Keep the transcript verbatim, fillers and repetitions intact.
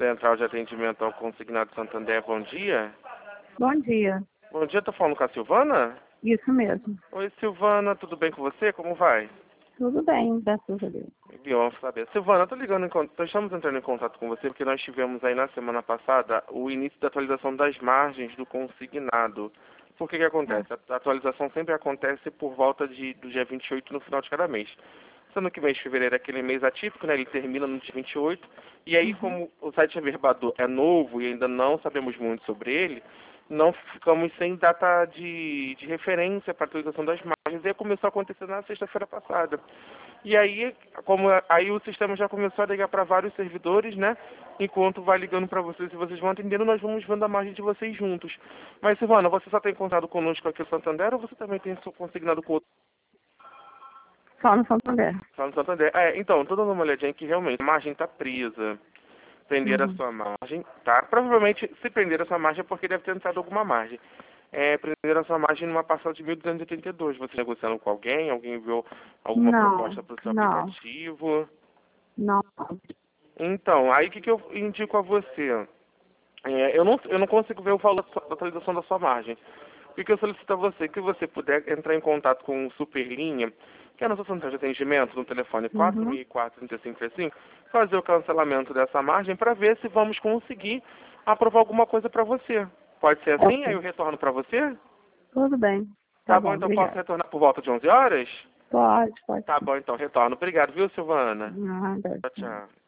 Central de Atendimento ao Consignado Santander, bom dia. Bom dia. Bom dia, tô falando com a Silvana? Isso mesmo. Oi, Silvana, tudo bem com você? Como vai? Tudo bem, graças a Deus. Bom saber. Silvana, tô ligando em contato, estamos entrando em contato com você porque nós tivemos aí na semana passada o início da atualização das margens do consignado. Por que que acontece? A atualização sempre acontece por volta de, do dia vinte e oito no final de cada mês. Sendo que o mês de fevereiro é aquele mês atípico, né? Ele termina no dia vinte e oito. E aí, como o site Averbador é novo e ainda não sabemos muito sobre ele, não ficamos sem data de, de referência para a atualização das margens. E aí começou a acontecer na sexta-feira passada. E aí, como aí o sistema já começou a ligar para vários servidores, né? Enquanto vai ligando para vocês e vocês vão atendendo, nós vamos vendo a margem de vocês juntos. Mas, Silvana, você só tem encontrado conosco aqui no Santander ou você também tem consignado com outro? Só no Santander. Só no Santander. É, então, tô dando uma olhadinha que realmente a margem está presa. Prender a Uhum. sua margem, tá? Provavelmente, se prender a sua margem é porque deve ter entrado alguma margem. É, prender a sua margem numa parcela de mil duzentos e oitenta e dois. Você negociando com alguém? Alguém enviou alguma Não, proposta para o seu não, aplicativo? não. Então, aí o que, que eu indico a você? É, eu, não, eu não consigo ver o valor da sua- da atualização da sua margem. O que eu solicito a você? Que você puder entrar em contato com o Superlinha, que é a nossa central de atendimento, no telefone quatro Uhum. mil e quatro, trinta e cinco trinta e cinco, fazer o cancelamento dessa margem para ver se vamos conseguir aprovar alguma coisa para você. Pode ser assim? Aí Ok. eu retorno para você? Tudo bem. Tá Tá bom, bom, então posso obrigada. retornar por volta de onze horas? Pode, pode Tá sim. bom, então retorno. Obrigado, viu, Silvana? Nada. Tchau, tchau.